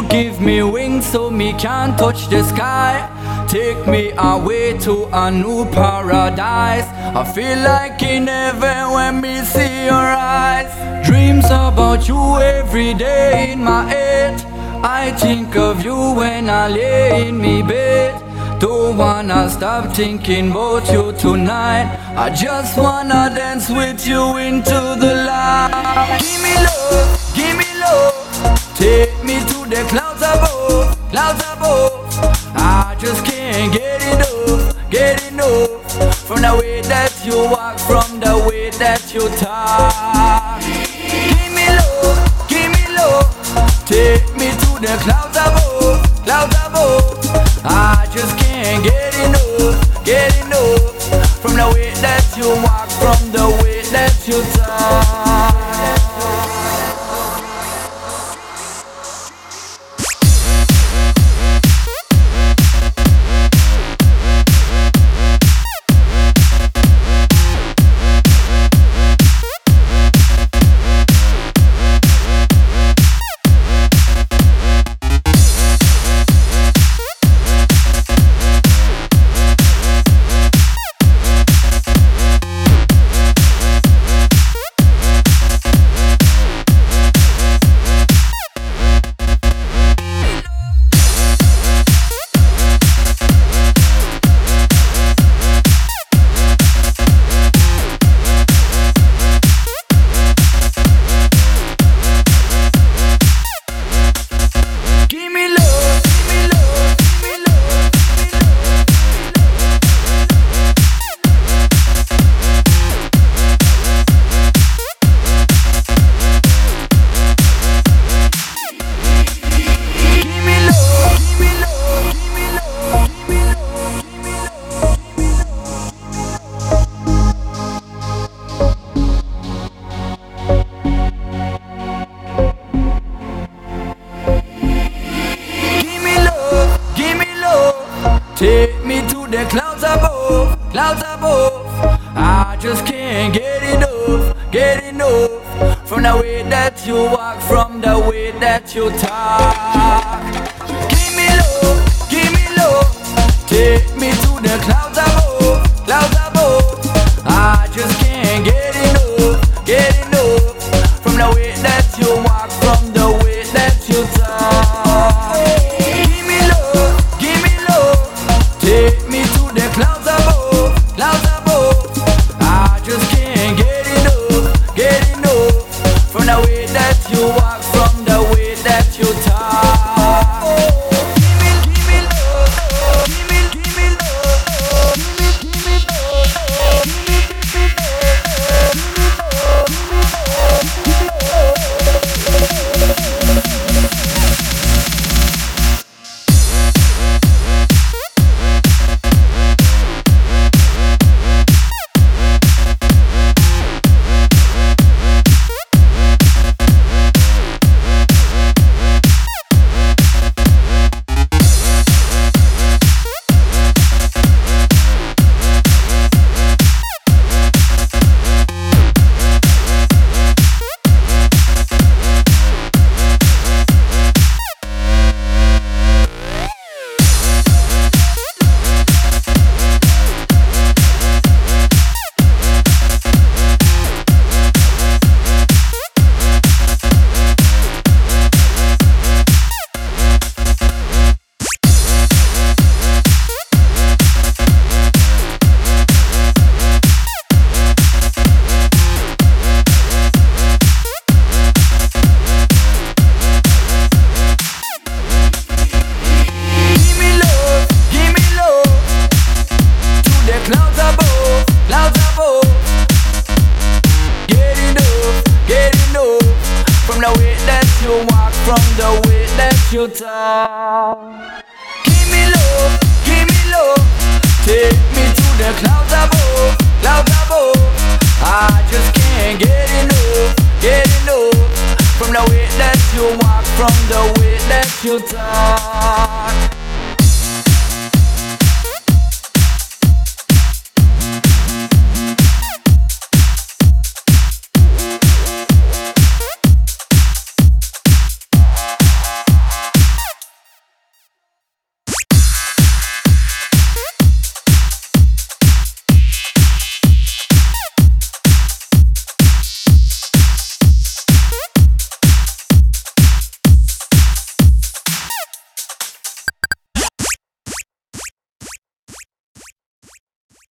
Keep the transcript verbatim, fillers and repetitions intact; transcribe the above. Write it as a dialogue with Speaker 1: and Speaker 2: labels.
Speaker 1: you give me wings so me can touch the sky. Take me away to a new paradise. I feel like in heaven when me see your eyes. Dreams about you every day in my head. I think of you when I lay in me bed. Don't wanna stop thinking about you tonight. I just wanna dance with you into the light. Give me love, give me love. Take me to the clouds above, clouds above. I just can't get enough, get enough. From the way that you walk, from the way that you talk. Give me love, give me love. Take me to the clouds above, clouds above. I just can't get enough, get enough. From the way that you walk, from the way that you talk. Take me to the clouds above, clouds above. I just can't get enough, get enough. From the way that you walk, from the way that you talk. Give me love, give me love. Take me to the clouds above, clouds above. I just can't get enough, get enough. From the way that you walk, from the way that you talk. Take me to the clouds above, clouds above. I just can't get enough, get enough. From the way that you walk, from the way that you talk. Give me, give me love, give me, give me love, give me, give me love, give me, give me love, give me you talk. Give me love, give me love. Take me to the clouds above, clouds above. I just can't get enough, get enough. From the way that you walk, from the way that you talk.